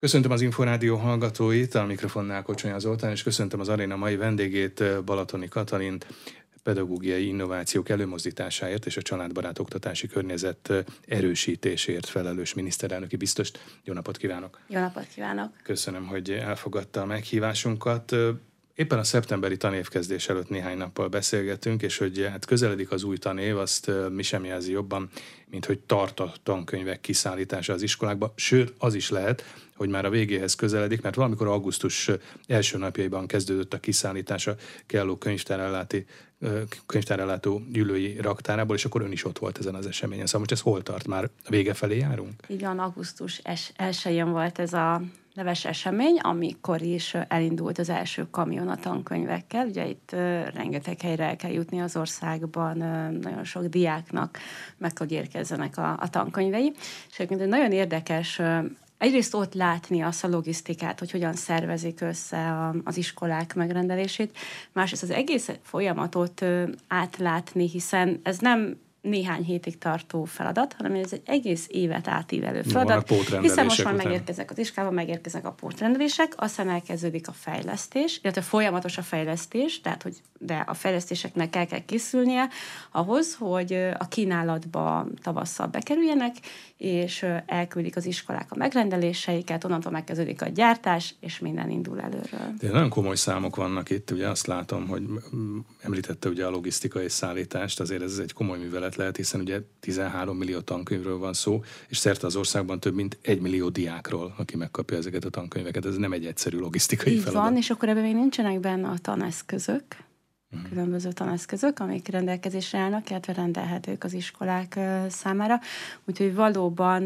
Köszöntöm az Inforádió hallgatóit, a mikrofonnál Kocsonya Zoltán, és köszöntöm az aréna mai vendégét, Balatoni Katalint, pedagógiai innovációk előmozdításáért és a családbarát oktatási környezet erősítésért felelős miniszterelnöki biztost. Jó napot kívánok! Jó napot kívánok! Köszönöm, hogy elfogadta a meghívásunkat. Éppen a szeptemberi tanévkezdés előtt néhány nappal beszélgetünk, és hogy hát közeledik az új tanév, azt mi sem jelzi jobban, mint hogy tart a tankönyvek kiszállítása az iskolákba, sőt, az is lehet, hogy már a végéhez közeledik, mert valamikor augusztus első napjaiban kezdődött a kiszállítása kelló könyvtárellátó gyűlői raktárából, és akkor ön is ott volt ezen az eseményen. Szóval most ez hol tart? Már a vége felé járunk? Így van, augusztus 1-én volt ez a neves esemény, amikor is elindult az első kamion a tankönyvekkel. Ugye itt rengeteg helyre el kell jutni az országban, nagyon sok diáknak meg hogy érkezzenek a tankönyvei. És egyébként nagyon érdekes egyrészt ott látni azt a logisztikát, hogy hogyan szervezik össze az iskolák megrendelését, másrészt az egész folyamatot átlátni, hiszen ez nem néhány hétig tartó feladat, hanem ez egy egész évet átívelő feladat, hiszen most már megérkeznek az iskolába, megérkeznek a pótrendelések, aztán elkezdődik a fejlesztés, illetve folyamatos a fejlesztés, de a fejlesztéseknek el kell készülnie ahhoz, hogy a kínálatba tavasszal bekerüljenek, és elküldik az iskolák a megrendeléseiket, onnantól megkezdődik a gyártás, és minden indul előről. De nagyon komoly számok vannak itt, ugye azt látom, hogy említette ugye a logisztikai szállítást, azért ez egy komoly művelet lehet, hiszen ugye 13 millió tankönyvről van szó, és szerte az országban több mint 1 millió diákról, aki megkapja ezeket a tankönyveket. Ez nem egy egyszerű logisztikai feladat. Így van, és akkor ebben még nincsenek benne a taneszközök, különböző taneszközök, amik rendelkezésre állnak, illetve rendelhetők az iskolák számára. Úgyhogy valóban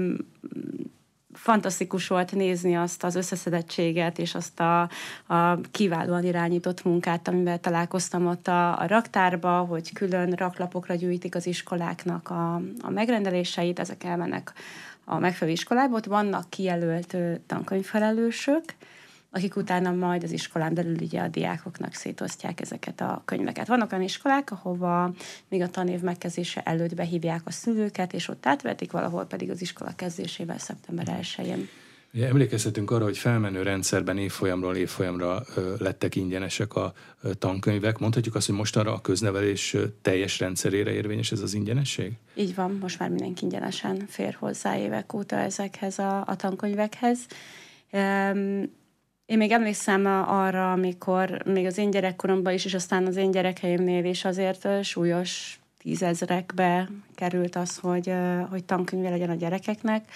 fantasztikus volt nézni azt az összeszedettséget, és azt a kiválóan irányított munkát, amivel találkoztam ott a raktárba, hogy külön raklapokra gyűjtik az iskoláknak a megrendeléseit, ezek elmennek a megfelelő iskolába. Ott vannak kijelölt tankönyvfelelősök, akik utána majd az iskolán belül ugye a diákoknak szétosztják ezeket a könyveket. Vannak olyan iskolák, ahova még a tanév megkezdése előtt behívják a szülőket, és ott átvetik, valahol pedig az iskola kezdésével szeptember 1-én. Ugye emlékezhetünk arra, hogy felmenő rendszerben évfolyamról évfolyamra lettek ingyenesek a tankönyvek. Mondhatjuk azt, hogy mostanra a köznevelés teljes rendszerére érvényes ez az ingyenesség? Így van, most már mindenki ingyenesen fér hozzá évek óta ezekhez a tankönyvekhez. Én még emlékszem arra, amikor még az én gyerekkoromban is, és aztán az én gyerekeimnél is azért súlyos 10 000-ekbe került az, hogy tankönyve legyen a gyerekeknek.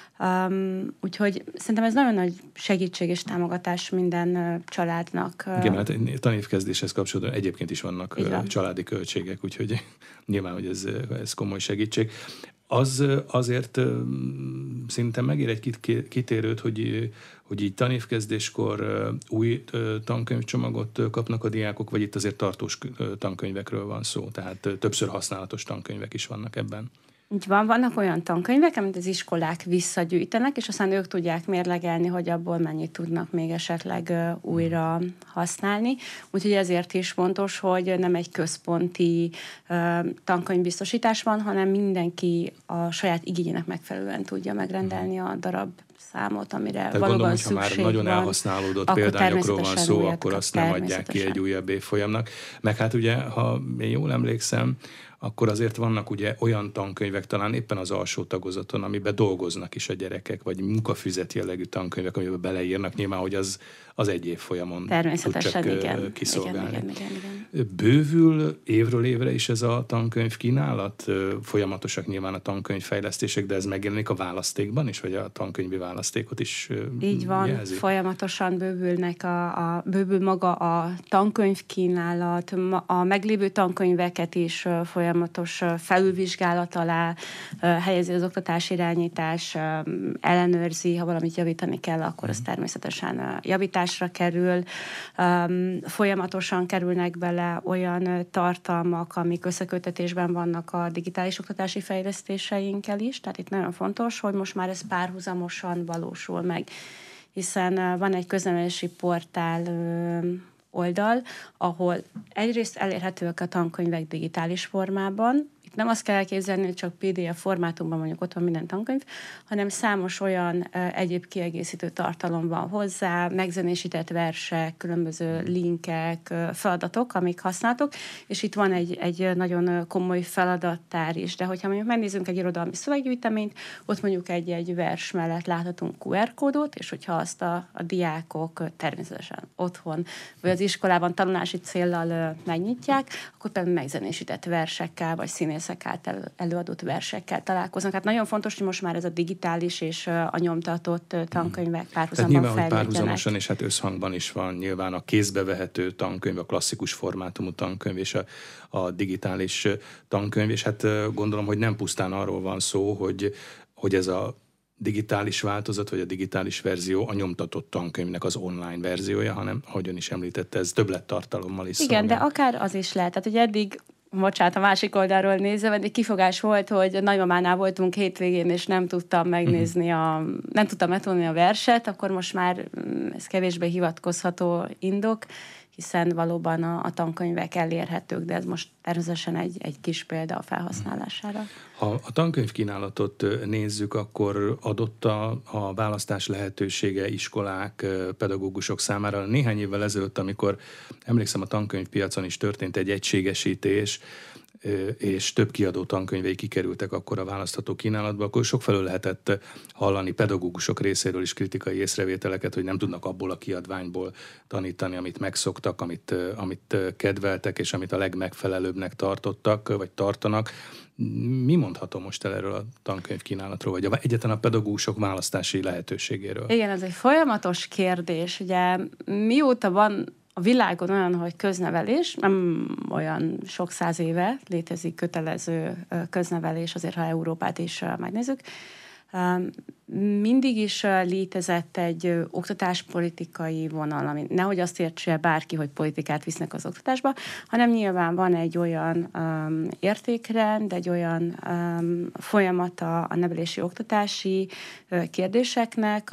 Úgyhogy szerintem ez nagyon nagy segítség és támogatás minden családnak. Igen, mert tanévkezdéshez kapcsolatban egyébként is vannak családi költségek, úgyhogy nyilván, hogy ez komoly segítség. Az azért szerintem megér egy kitérőt, hogy így tanévkezdéskor új tankönyvcsomagot kapnak a diákok, vagy itt azért tartós tankönyvekről van szó, tehát többször használatos tankönyvek is vannak ebben. Így van, vannak olyan tankönyvek, amit az iskolák visszagyűjtenek, és aztán ők tudják mérlegelni, hogy abból mennyit tudnak még esetleg újra használni. Úgyhogy ezért is fontos, hogy nem egy központi tankönyvbiztosítás van, hanem mindenki a saját igényének megfelelően tudja megrendelni a darab számot, amire tehát valóban szükség van. Tehát gondolom, hogyha már nagyon elhasználódott példányokról van szó, akkor azt nem adják ki egy újabb évfolyamnak. Meg hát ugye, ha én jól emlékszem, akkor azért vannak ugye olyan tankönyvek, talán éppen az alsó tagozaton, amiben dolgoznak is a gyerekek, vagy munkafüzet jellegű tankönyvek, amiben beleírnak, nyilván, hogy az egy évfolyamon tud csak kiszolgálni. Igen. Bővül évről évre is ez a tankönyv kínálat? Folyamatosak nyilván a tankönyvfejlesztések, de ez megjelenik a választékban is, vagy a tankönyvi választékot is így van, jelzi? Folyamatosan bővül maga a tankönyv kínálat, a meglévő tankönyveket is folyamatos felülvizsgálat alá helyezi az oktatási irányítás, ellenőrzi, ha valamit javítani kell, akkor az természetesen javításra kerül. Folyamatosan kerülnek bele olyan tartalmak, amik összeköttetésben vannak a digitális oktatási fejlesztéseinkkel is, tehát itt nagyon fontos, hogy most már ez párhuzamosan valósul meg, hiszen van egy köznevelési portál oldal, ahol egyrészt elérhetőek a tankönyvek digitális formában, Itt nem azt kell elképzelni, hogy csak PDF formátumban mondjuk ott van minden tankönyv, hanem számos olyan egyéb kiegészítő tartalom van hozzá, megzenésített versek, különböző linkek, feladatok, amik használhatók, és itt van egy nagyon komoly feladattár is. De hogyha mondjuk megnézzünk egy irodalmi szöveggyűjteményt, ott mondjuk egy vers mellett láthatunk QR kódot, és hogyha azt a diákok természetesen otthon, vagy az iskolában tanulási céllal megnyitják, akkor például megzenésített versekkel, vagy színészek által előadott versekkel találkoznak. Hát nagyon fontos, hogy most már ez a digitális és a nyomtatott tankönyvek párhuzamban fejlődjenek. Párhuzamosan és hát összhangban is van nyilván a kézbe vehető tankönyv, a klasszikus formátumú tankönyv és a digitális tankönyv, és hát gondolom, hogy nem pusztán arról van szó, hogy ez a digitális változat, vagy a digitális verzió a nyomtatott tankönyvnek az online verziója, hanem, ahogyan is említette, ez többlettartalommal is szolgál. Igen, de akár az is lehet. Tehát, hogy eddig, bocsánat, a másik oldalról nézve, egy kifogás volt, hogy nagymamánál voltunk hétvégén, és nem tudtam megnézni nem tudtam megtanulni a verset, akkor most már ez kevésbé hivatkozható indok, hiszen valóban a tankönyvek elérhetők, de ez most természetesen egy kis példa a felhasználására. Ha a tankönyvkínálatot nézzük, akkor adott a választás lehetősége iskolák, pedagógusok számára. Néhány évvel ezelőtt, amikor emlékszem, a tankönyvpiacon is történt egy egységesítés, és több kiadó tankönyvei kikerültek akkor a választható kínálatba, akkor sokfelől lehetett hallani pedagógusok részéről is kritikai észrevételeket, hogy nem tudnak abból a kiadványból tanítani, amit megszoktak, amit kedveltek, és amit a legmegfelelőbbnek tartottak, vagy tartanak. Mi mondható most el erről a tankönyvkínálatról, vagy egyáltalán a pedagógusok választási lehetőségéről? Igen, ez egy folyamatos kérdés. Ugye mióta van a világon olyan, hogy köznevelés, nem olyan sok száz éve létezik kötelező köznevelés, azért ha Európát is megnézzük, mindig is létezett egy oktatáspolitikai vonal, ami nehogy azt értse bárki, hogy politikát visznek az oktatásba, hanem nyilván van egy olyan értékrend, egy olyan folyamata a nevelési oktatási kérdéseknek,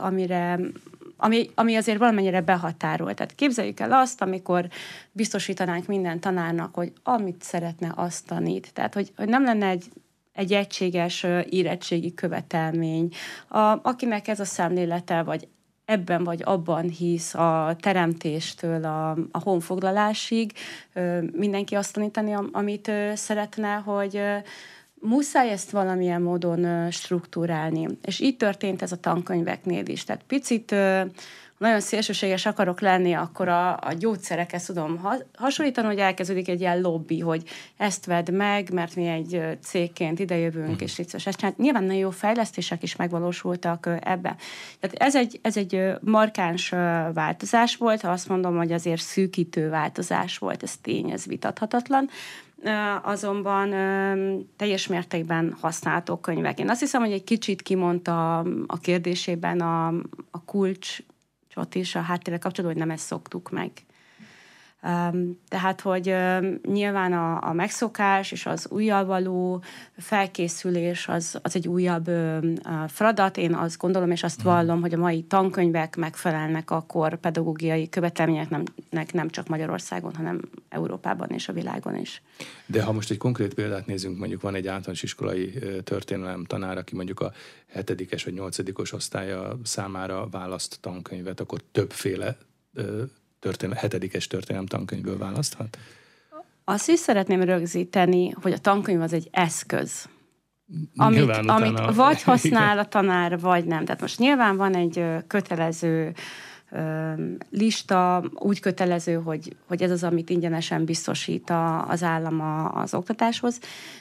ami azért valamennyire behatárolt. Tehát képzeljük el azt, amikor biztosítanánk minden tanárnak, hogy amit szeretne, azt tanít. Tehát, hogy nem lenne egy egységes érettségi követelmény. Akinek ez a szemlélete, vagy ebben vagy abban hisz, a teremtéstől a honfoglalásig, mindenki azt tanítani, amit szeretne, hogy muszáj ezt valamilyen módon struktúrálni. És így történt ez a tankönyveknél is. Tehát picit nagyon szélsőséges akarok lenni, akkor a gyógyszerekhez tudom hasonlítani, hogy elkezdődik egy ilyen lobby, hogy ezt vedd meg, mert mi egy cégként idejövünk, és itt ezt csinálni. Nyilván nagyon jó fejlesztések is megvalósultak ebben. Tehát ez egy markáns változás volt, ha azt mondom, hogy azért szűkítő változás volt, ez tény, ez vitathatatlan. Azonban teljes mértékben használható könyvek. Én azt hiszem, hogy egy kicsit kimondta a kérdésében a kulcsot is a háttérrel kapcsolatban, hogy nem ezt szoktuk meg. Tehát, hogy nyilván a megszokás és az újjal való felkészülés az egy újabb feladat. Én azt gondolom, és azt vallom, hogy a mai tankönyvek megfelelnek akkor pedagógiai követelményeknek nem csak Magyarországon, hanem Európában és a világon is. De ha most egy konkrét példát nézzünk, mondjuk van egy általános iskolai történelem tanár, aki mondjuk a 7. vagy 8. osztálya számára választ tankönyvet, akkor többféle 7. történelem tankönyvből választhat? Azt is szeretném rögzíteni, hogy a tankönyv az egy eszköz, amit vagy használ a tanár, vagy nem. Tehát most nyilván van egy kötelező lista, úgy kötelező, hogy ez az, amit ingyenesen biztosít az állam az oktatáshoz,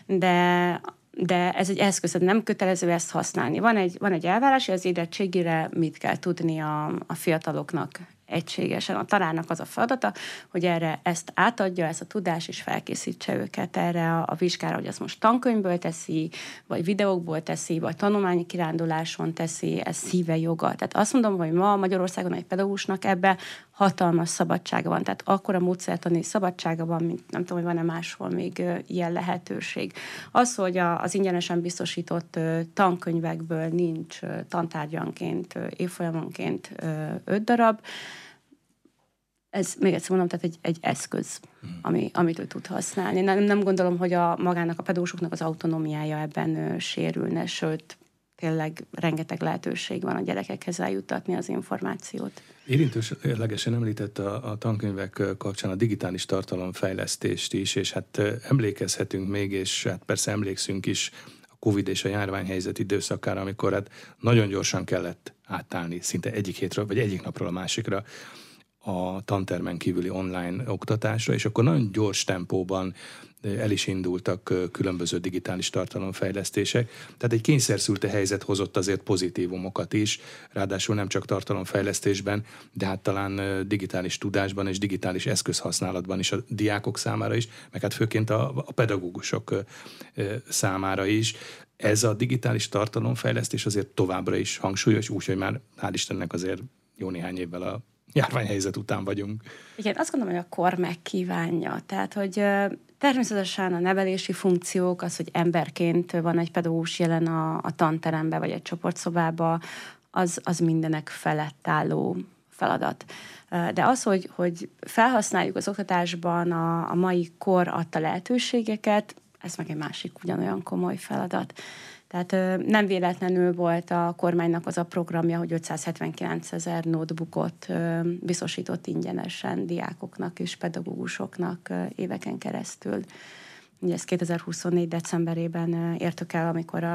de ez egy eszköz, nem kötelező ezt használni. Van egy elvárás, hogy az érettségire mit kell tudni a fiataloknak egységesen. A tanárnak az a feladata, hogy erre ezt átadja, ezt a tudást, és felkészítse őket erre a vizsgára, hogy azt most tankönyvből teszi, vagy videókból teszi, vagy tanulmányi kiránduláson teszi, ez szíve joga. Tehát azt mondom, hogy ma Magyarországon egy pedagógusnak ebbe hatalmas szabadsága van. Tehát akkora módszertani szabadsága van, mint nem tudom, hogy van-e máshol még ilyen lehetőség. Az, hogy az ingyenesen biztosított tankönyvekből nincs tantárgyanként, évfolyamonként 5 darab, Ez, még egyszer mondom, tehát egy eszköz, amit ő tud használni. Nem gondolom, hogy magának a pedagógusoknak az autonómiája ebben sérülne, sőt, tényleg rengeteg lehetőség van a gyerekekhez eljuttatni az információt. Érintőlegesen említett a tankönyvek kapcsán a digitális tartalomfejlesztést is, és hát emlékezhetünk még, és hát persze emlékszünk is a Covid és a járványhelyzet időszakára, amikor hát nagyon gyorsan kellett átállni szinte egyik hétről, vagy egyik napról a másikra a tantermen kívüli online oktatásra, és akkor nagyon gyors tempóban el is indultak különböző digitális tartalomfejlesztések. Tehát egy kényszerszülte helyzet hozott azért pozitívumokat is, ráadásul nem csak tartalomfejlesztésben, de hát talán digitális tudásban és digitális eszközhasználatban is a diákok számára is, meg hát főként a pedagógusok számára is. Ez a digitális tartalomfejlesztés azért továbbra is hangsúlyos, úgyhogy már hál' Istennek azért jó néhány évvel a járványhelyzet után vagyunk. Igen, azt gondolom, hogy a kor megkívánja. Tehát, hogy természetesen a nevelési funkciók, az, hogy emberként van egy pedagógus jelen a tanteremben, vagy egy csoportszobában, az mindenek felett álló feladat. De az, hogy felhasználjuk az oktatásban a mai kor adta lehetőségeket, ez meg egy másik ugyanolyan komoly feladat. Tehát nem véletlenül volt a kormánynak az a programja, hogy 579 000 notebookot biztosított ingyenesen diákoknak és pedagógusoknak éveken keresztül. Ugye ez 2024. decemberében értük el, amikor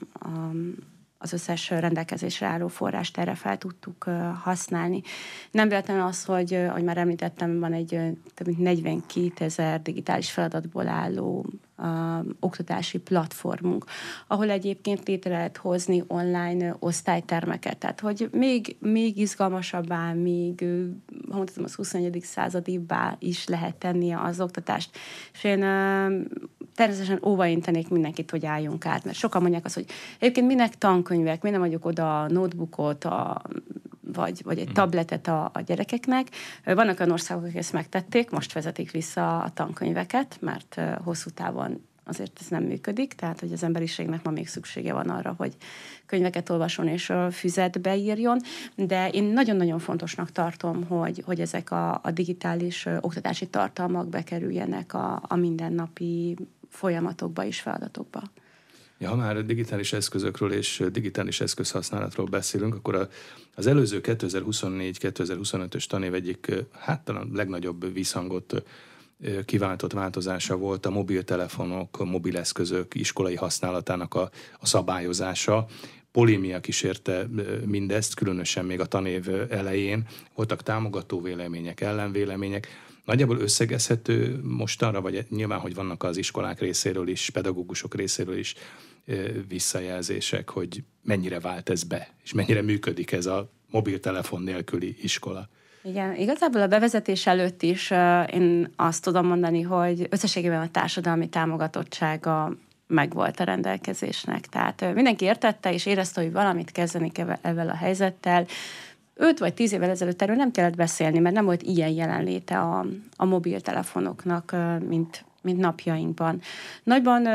az összes rendelkezésre álló forrást erre fel tudtuk használni. Nem véletlenül az, hogy már említettem, van egy több mint 42 000 digitális feladatból álló oktatási platformunk, ahol egyébként létre lehet hozni online osztálytermeket. Tehát, hogy még izgalmasabbá, még mondhatom, az 21. századibbá is lehet tenni az oktatást. És én természetesen óvaintenék mindenkit, hogy álljunk át, mert sokan mondják azt, hogy egyébként minek tankönyvek, minek adjuk oda a notebookot, vagy egy tabletet a gyerekeknek. Vannak olyan országok, akik ezt megtették, most vezetik vissza a tankönyveket, mert hosszú távon azért ez nem működik, tehát hogy az emberiségnek ma még szüksége van arra, hogy könyveket olvasson és füzetbe írjon, de én nagyon-nagyon fontosnak tartom, hogy ezek a digitális oktatási tartalmak bekerüljenek a mindennapi folyamatokba és feladatokba. Ja, ha már digitális eszközökről és digitális eszközhasználatról beszélünk, akkor az előző 2024-2025-ös tanév egyik, hát talán legnagyobb visszhangot kiváltott változása volt a mobiltelefonok, mobileszközök iskolai használatának a szabályozása. Polémia kísérte mindezt, különösen még a tanév elején. Voltak támogató vélemények, ellenvélemények. Nagyjából összegezhető mostanra, vagy nyilván, hogy vannak az iskolák részéről is, pedagógusok részéről is visszajelzések, hogy mennyire vált ez be, és mennyire működik ez a mobiltelefon nélküli iskola. Igen, igazából a bevezetés előtt is én azt tudom mondani, hogy összességében a társadalmi támogatottsága megvolt a rendelkezésnek. Tehát mindenki értette és érezte, hogy valamit kezdeni kell ezzel a helyzettel. 5 vagy 10 évvel ezelőtt erről nem kellett beszélni, mert nem volt ilyen jelenléte a mobiltelefonoknak, mint napjainkban. Nagyban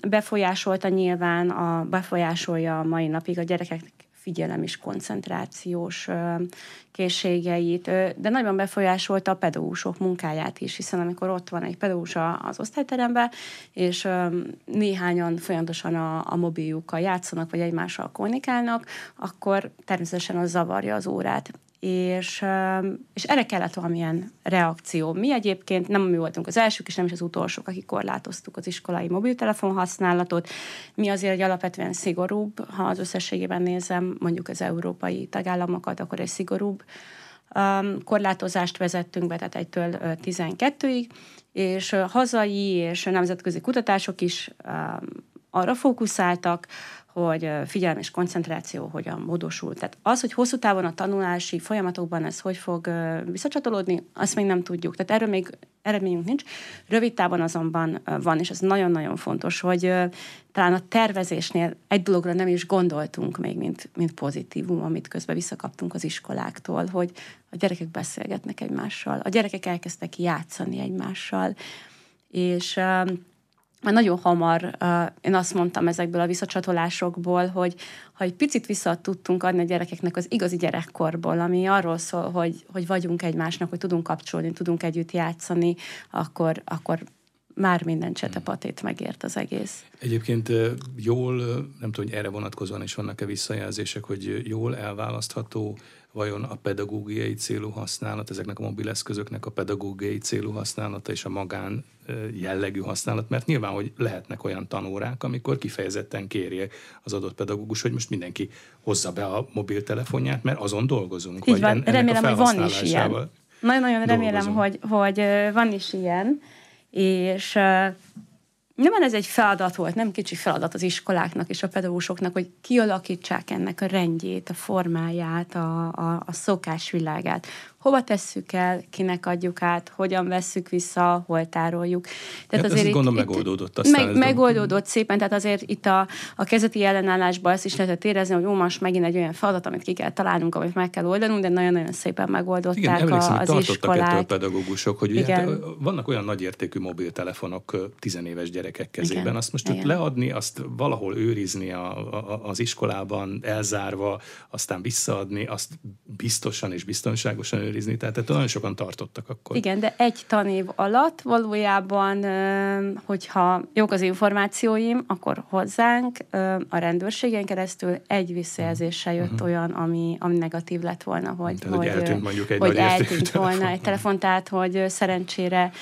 befolyásolja a mai napig a gyerekek figyelem és koncentrációs készségeit, de nagyban befolyásolta a pedagógusok munkáját is, hiszen amikor ott van egy pedagógus az osztályteremben, és néhányan folyamatosan a mobiljukkal játszanak, vagy egymással kommunikálnak, akkor természetesen az zavarja az órát. És erre kellett valamilyen reakció. Mi egyébként nem mi voltunk az elsők, és nem is az utolsók, akik korlátoztuk az iskolai mobiltelefon használatot. Mi azért egy alapvetően szigorúbb, ha az összességében nézem, mondjuk az európai tagállamokat, akkor egy szigorúbb korlátozást vezettünk be, tehát 1-től 12-ig, és hazai és nemzetközi kutatások is arra fókuszáltak, hogy figyelem és koncentráció hogyan módosul. Tehát az, hogy hosszú távon a tanulási folyamatokban ez hogy fog visszacsatolódni, azt még nem tudjuk. Tehát erről még eredményünk nincs. Rövid távon azonban van, és ez nagyon-nagyon fontos, hogy talán a tervezésnél egy dologra nem is gondoltunk még, mint pozitívum, amit közben visszakaptunk az iskoláktól, hogy a gyerekek beszélgetnek egymással, a gyerekek elkezdtek játszani egymással, és már nagyon hamar, én azt mondtam ezekből a visszacsatolásokból, hogy ha egy picit vissza tudtunk adni a gyerekeknek az igazi gyerekkorból, ami arról szól, hogy vagyunk egymásnak, hogy tudunk kapcsolni, tudunk együtt játszani, akkor már minden csetepatét megért az egész. Egyébként jól, nem tudom, hogy erre vonatkozóan is vannak-e visszajelzések, hogy jól elválasztható vajon a pedagógiai célú használat, ezeknek a mobileszközöknek a pedagógiai célú használata és a magán jellegű használat, mert nyilván, hogy lehetnek olyan tanórák, amikor kifejezetten kérje az adott pedagógus, hogy most mindenki hozza be a mobiltelefonját, mert azon dolgozunk. Így van, remélem, hogy van is ilyen. Nagyon remélem, hogy van is ilyen, és nyilván ez egy feladat volt, nem kicsi feladat az iskoláknak és a pedagógusoknak, hogy kialakítsák ennek a rendjét, a formáját, a szokásvilágát. Hova tesszük el, kinek adjuk át, hogyan vesszük vissza, hol tároljuk. Tehát azért ezt gondolom megoldódott. Aztán megoldódott szépen, tehát azért itt a kezdeti ellenállásban ezt is lehetett érezni, hogy most megint egy olyan feladat, amit ki kell találnunk, amit meg kell oldanunk, de nagyon-nagyon szépen megoldották az iskolák. Ettől pedagógusok, hogy ugye, hát vannak olyan nagyértékű mobiltelefonok 10 éves gyerekek kezében, igen. Azt most leadni, azt valahol őrizni az iskolában, elzárva, aztán visszaadni, azt biztosan és biztonságosan őrizni, tehát nagyon sokan tartottak akkor. Igen, de egy tanév alatt valójában, hogyha jók az információim, akkor hozzánk a rendőrségen keresztül egy visszajelzéssel jött olyan, ami negatív lett volna, hogy eltűnt mondjuk egy hogy eltűnt volna egy telefon, tehát hogy szerencsére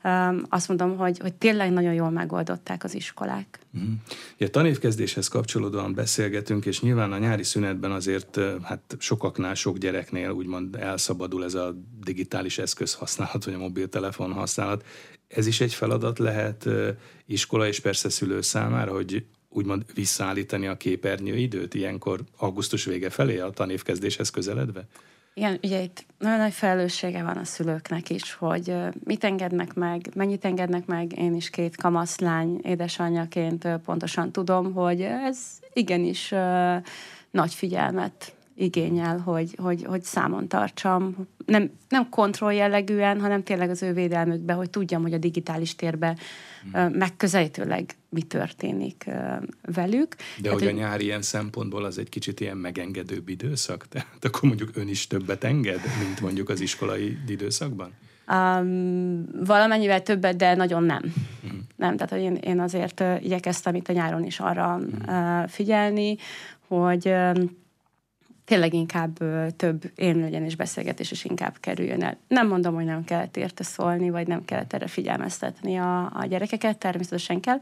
azt mondom, hogy tényleg nagyon jól megoldották az iskolák. Ja, tanévkezdéshez kapcsolódóan beszélgetünk, és nyilván a nyári szünetben azért hát sokaknál, sok gyereknél úgymond elszabadul ez a digitális eszköz használat, vagy a mobiltelefon használat. Ez is egy feladat lehet iskola és persze szülő számára, hogy úgymond visszaállítani a képernyőidőt ilyenkor augusztus vége felé a tanévkezdéshez közeledve? Igen, ugye itt nagyon nagy felelőssége van a szülőknek is, hogy mit engednek meg, mennyit engednek meg. Én is 2 kamaszlány édesanyjaként pontosan tudom, hogy ez igenis nagy figyelmet igényel, hogy számon tartsam. Nem kontroll jellegűen, hanem tényleg az ő védelmükbe, hogy tudjam, hogy a digitális térben megközelítőleg mi történik velük. De hogy a nyár ilyen szempontból az egy kicsit ilyen megengedőbb időszak? Tehát akkor mondjuk ön is többet enged, mint mondjuk az iskolai időszakban? Valamennyivel többet, de nagyon nem. Nem, tehát hogy én azért igyekeztem itt a nyáron is arra figyelni, hogy tényleg inkább több élményen és beszélgetés is inkább kerüljön el. Nem mondom, hogy nem kellett érte szólni, vagy nem kellett erre figyelmeztetni a gyerekeket, természetesen kell.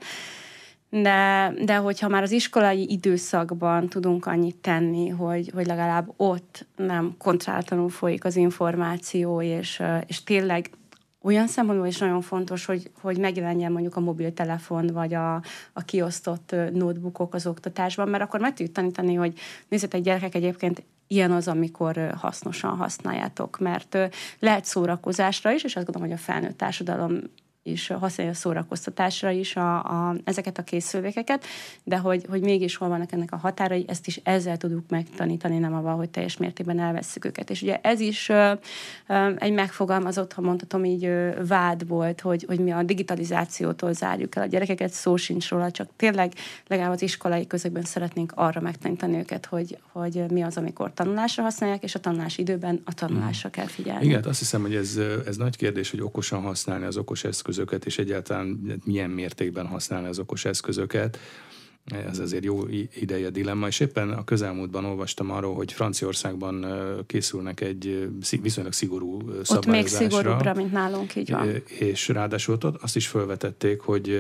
De hogyha már az iskolai időszakban tudunk annyit tenni, hogy legalább ott nem kontrollálatlanul folyik az információ, és tényleg olyan szempontból is nagyon fontos, hogy megjelenjen mondjuk a mobiltelefon, vagy a kiosztott notebookok az oktatásban, mert akkor meg tudjuk tanítani, hogy nézzétek gyerekek, egyébként ilyen az, amikor hasznosan használjátok, mert lehet szórakozásra is, és azt gondolom, hogy a felnőtt társadalom is használja a szórakoztatásra is ezeket a készülékeket, de hogy mégis hol vannak ennek a határai, ezt is ezzel tudjuk megtanítani, nem avval, hogy teljes mértékben elvesszük őket. És ugye ez is egy megfogalmazott, ha mondhatom így, vád volt, hogy mi a digitalizációtól zárjuk el a gyerekeket, szó sincs róla, csak tényleg legalább az iskolai közökben szeretnénk arra megtanítani őket, hogy mi az, amikor tanulásra használják, és a tanulási időben a tanulásra kell figyelni. Igen, azt hiszem, hogy ez nagy kérdés, hogy okosan használni az okos eszközöket, és egyáltalán milyen mértékben használni az okos eszközöket. Ez azért jó ideje dilemma, és éppen a közelmúltban olvastam arról, hogy Franciaországban készülnek egy viszonylag szigorú szabályozásra. Ott még szigorúbbra, mint nálunk, így van. És ráadásul ott azt is felvetették,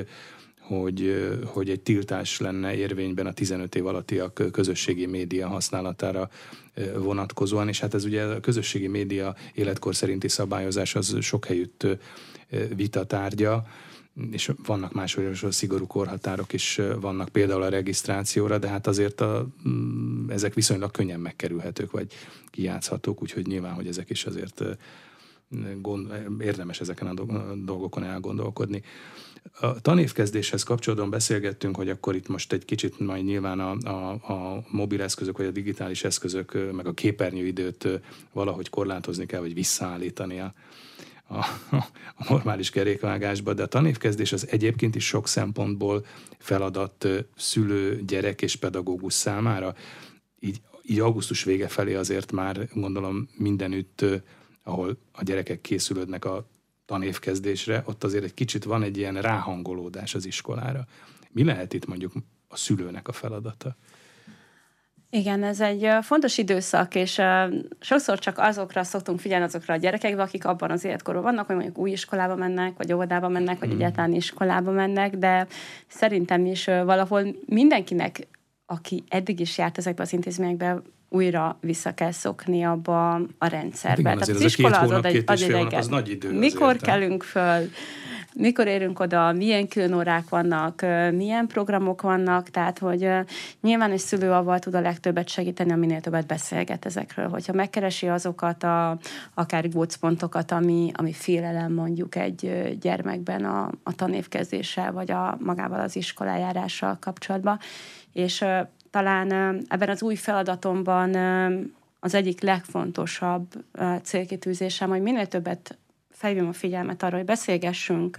hogy egy tiltás lenne érvényben a 15 év alattiak közösségi média használatára vonatkozóan, és hát ez ugye a közösségi média életkor szerinti szabályozás az sok helyütt vita tárgya, és vannak máshol szigorú korhatárok is vannak például a regisztrációra, de hát azért ezek viszonylag könnyen megkerülhetők, vagy kijátszhatók, úgyhogy nyilván, hogy ezek is azért érdemes ezeken a dolgokon elgondolkodni. A tanévkezdéshez kapcsolatban beszélgettünk, hogy akkor itt most egy kicsit majd nyilván a mobileszközök, vagy a digitális eszközök, meg a képernyőidőt valahogy korlátozni kell, vagy visszaállítani a normális kerékvágásba, de a tanévkezdés az egyébként is sok szempontból feladat szülő, gyerek és pedagógus számára. Így augusztus vége felé azért már gondolom mindenütt, ahol a gyerekek készülődnek a tanévkezdésre, ott azért egy kicsit van egy ilyen ráhangolódás az iskolára. Mi lehet itt mondjuk a szülőnek a feladata? Igen, ez egy fontos időszak, és sokszor csak azokra szoktunk figyelni, azokra a gyerekekre, akik abban az életkorban vannak, hogy mondjuk új iskolába mennek, vagy óvodába mennek, vagy egyáltalán iskolába mennek, de szerintem is valahol mindenkinek, aki eddig is járt ezekbe az intézményekbe, újra vissza kell szokni abba a rendszerbe. Igen, azért az iskola az nagy idő. Mikor kelünk föl, mikor érünk oda, milyen különórák vannak, milyen programok vannak, tehát hogy nyilván egy szülő avval tud a legtöbbet segíteni, minél többet beszélget ezekről. Hogyha megkeresi azokat akár gócpontokat, ami félelem mondjuk egy gyermekben a tanévkezdéssel, vagy magával az iskolájárással kapcsolatban, és talán ebben az új feladatomban az egyik legfontosabb célkitűzésem, hogy minél többet felhívom a figyelmet arra, hogy beszélgessünk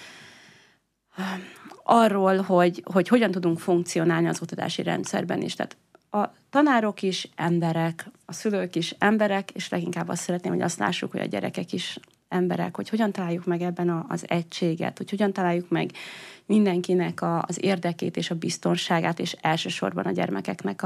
arról, hogy hogyan tudunk funkcionálni az oktatási rendszerben is. Tehát a tanárok is emberek, a szülők is emberek, és leginkább azt szeretném, hogy azt lássuk, hogy a gyerekek is emberek, hogy hogyan találjuk meg ebben az egységet, hogy hogyan találjuk meg mindenkinek az érdekét és a biztonságát, és elsősorban a gyermekeknek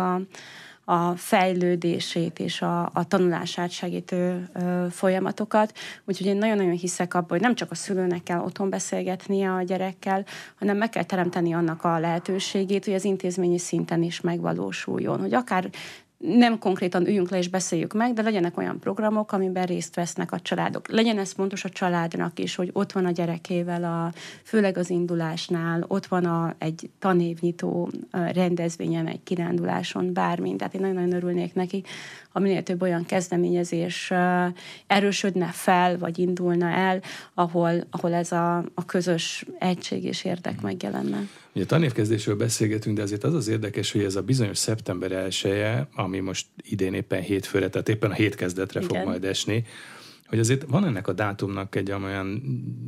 a fejlődését és a tanulását segítő folyamatokat. Úgyhogy én nagyon-nagyon hiszek abban, hogy nem csak a szülőnek kell otthon beszélgetnie a gyerekkel, hanem meg kell teremteni annak a lehetőségét, hogy az intézményi szinten is megvalósuljon. Hogy akár nem konkrétan üljünk le és beszéljük meg, de legyenek olyan programok, amiben részt vesznek a családok. Legyen ez fontos a családnak is, hogy ott van a gyerekével, főleg az indulásnál, ott van egy tanévnyitó rendezvényen, egy kiránduláson, bármin. Tehát én nagyon-nagyon örülnék neki, ha minél több olyan kezdeményezés erősödne fel, vagy indulna el, ahol ez a közös egység és érdek megjelenne. Ugye tanévkezdésről beszélgetünk, de azért az érdekes, hogy ez a bizonyos szeptember 1-e, ami most idén éppen hétfőre, tehát éppen a hétkezdetre fog majd esni, hogy azért van ennek a dátumnak egy olyan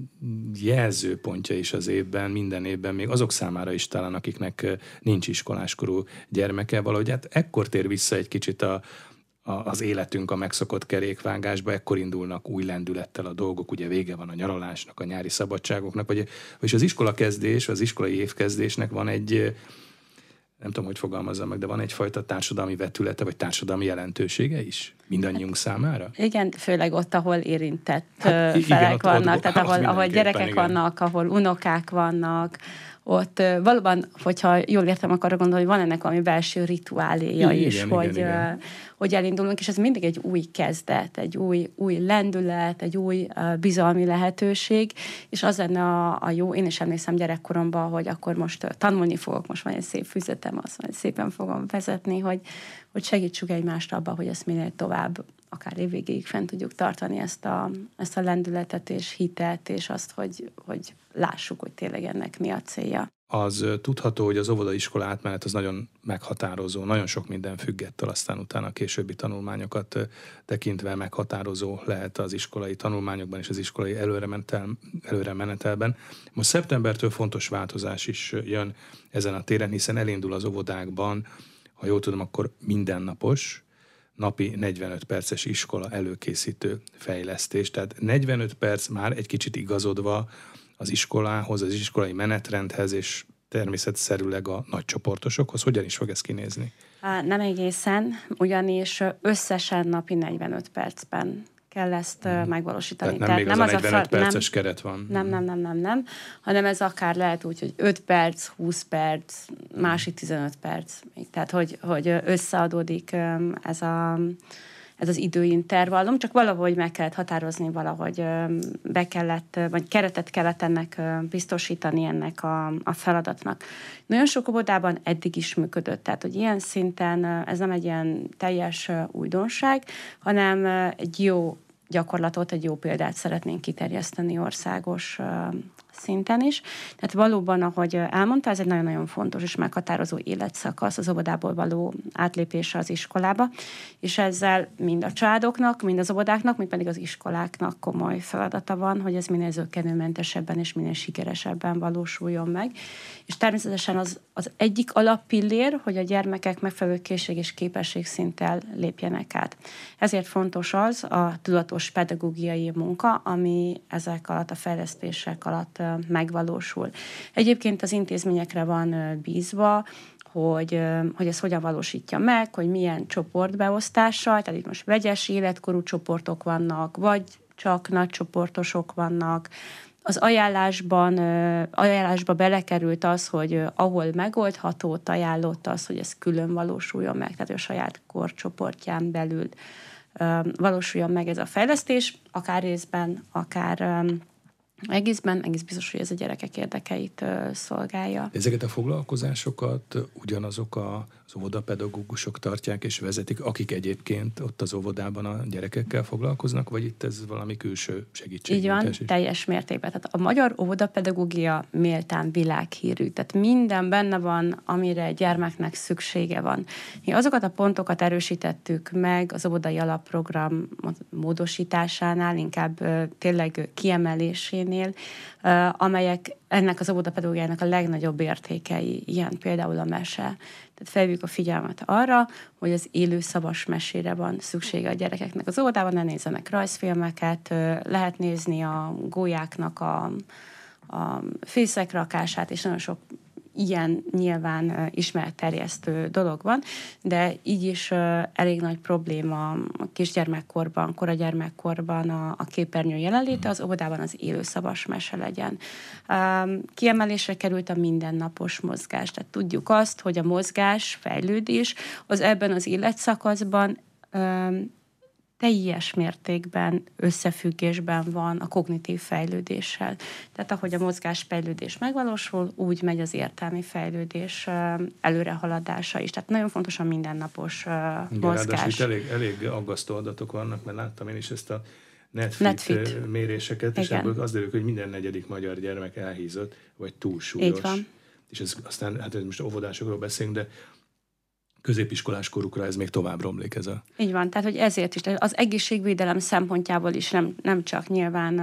jelzőpontja is az évben, minden évben, még azok számára is talán, akiknek nincs iskoláskorú gyermeke, valahogy hát ekkor tér vissza egy kicsit az életünk a megszokott kerékvágásba, ekkor indulnak új lendülettel a dolgok, ugye vége van a nyaralásnak, a nyári szabadságoknak, és az iskolakezdés, az iskolai évkezdésnek van egy, nem tudom, hogy fogalmazzam meg, de van egyfajta társadalmi vetülete, vagy társadalmi jelentősége is mindannyiunk számára? Igen, főleg ott, ahol érintett felek vannak, tehát ahol gyerekek vannak, ahol unokák vannak, ott valóban, hogyha jól értem, akkor gondolni, hogy van ennek valami belső rituáléja is, hogy elindulunk, és ez mindig egy új kezdet, egy új lendület, egy új bizalmi lehetőség, és az lenne a jó, én is emlékszem gyerekkoromban, hogy akkor most tanulni fogok, most van egy szép füzetem, azt majd szépen fogom vezetni, hogy segítsük egymást abban, hogy ezt minél tovább, akár évvégéig fent tudjuk tartani ezt a lendületet és hitet, és azt, hogy lássuk, hogy tényleg ennek mi a célja. Az tudható, hogy az óvodaiskola átmenet az nagyon meghatározó, nagyon sok minden függettől, aztán utána a későbbi tanulmányokat tekintve meghatározó lehet az iskolai tanulmányokban és az iskolai előremenetelben. Most szeptembertől fontos változás is jön ezen a téren, hiszen elindul az óvodákban, ha jól tudom, akkor mindennapos, napi 45 perces iskola előkészítő fejlesztés. Tehát 45 perc már egy kicsit igazodva az iskolához, az iskolai menetrendhez, és természetszerűleg a nagycsoportosokhoz. Hogyan is fog ez kinézni? Nem egészen, ugyanis összesen napi 45 percben kell ezt megvalósítani. Tehát nem még az a 45 perces keret van. Nem, hanem ez akár lehet úgy, hogy 5 perc, 20 perc, másik 15 perc. Tehát, hogy összeadódik ez az időintervallum, csak valahogy meg kellett határozni, valahogy vagy keretet kellett ennek biztosítani ennek a feladatnak. Nagyon sok óvodában eddig is működött, tehát hogy ilyen szinten ez nem egy ilyen teljes újdonság, hanem egy jó gyakorlatot, egy jó példát szeretnénk kiterjeszteni országos szinten is. Tehát valóban, ahogy elmondta, ez egy nagyon-nagyon fontos és meghatározó életszakasz az óvodából való átlépése az iskolába, és ezzel mind a családoknak, mind az óvodáknak, mind pedig az iskoláknak komoly feladata van, hogy ez minél zökkenőmentesebben és minél sikeresebben valósuljon meg. És természetesen az egyik alappillér, hogy a gyermekek megfelelő készség és képességszinttel lépjenek át. Ezért fontos az a tudatos pedagógiai munka, ami ezek alatt a fejlesztések alatt megvalósul. Egyébként az intézményekre van bízva, hogy ez hogyan valósítja meg, hogy milyen csoportbeosztással, tehát itt most vegyes életkorú csoportok vannak, vagy csak nagycsoportosok vannak. Az ajánlásba belekerült az, hogy ahol megoldható, ajánlott az, hogy ez külön valósuljon meg, tehát a saját korcsoportján belül valósuljon meg ez a fejlesztés, akár részben, akár egész biztos, hogy ez a gyerekek érdekeit szolgálja. Ezeket a foglalkozásokat ugyanazok az óvodapedagógusok tartják és vezetik, akik egyébként ott az óvodában a gyerekekkel foglalkoznak, vagy itt ez valami külső segítségnyújtás? Így van, teljes mértékben. Tehát a magyar óvodapedagógia méltán világhírű. Tehát minden benne van, amire egy gyermeknek szüksége van. Mi azokat a pontokat erősítettük meg az óvodai alapprogram módosításánál, inkább tényleg kiemelésénél, amelyek ennek az óvodapedagógiának a legnagyobb értékei, ilyen például a mese. Tehát felhívjuk a figyelmet arra, hogy az élő szavas mesére van szüksége a gyerekeknek. Az óvodában ne nézzenek rajzfilmeket, lehet nézni a gólyáknak a fészekrakását, és nagyon sok ilyen nyilván ismeretterjesztő dolog van, de így is elég nagy probléma a kisgyermekkorban, koragyermekkorban a képernyő jelenléte, az óvodában az élőszavas mese legyen. Kiemelésre került a mindennapos mozgás. Tehát tudjuk azt, hogy a mozgás, fejlődés az ebben az életszakaszban teljes mértékben összefüggésben van a kognitív fejlődéssel. Tehát ahogy a mozgásfejlődés megvalósul, úgy megy az értelmi fejlődés előrehaladása is. Tehát nagyon fontos a mindennapos mozgás. Itt elég aggasztó adatok vannak, mert láttam én is ezt a Netfit méréseket, és ebből az derül, hogy minden negyedik magyar gyermek elhízott, vagy túlsúlyos. Így van. És ez aztán, hát most óvodásokról beszélünk, de középiskolás korukra ez még tovább romlik ez a... Így van, tehát hogy ezért is, az egészségvédelem szempontjából is nem csak nyilván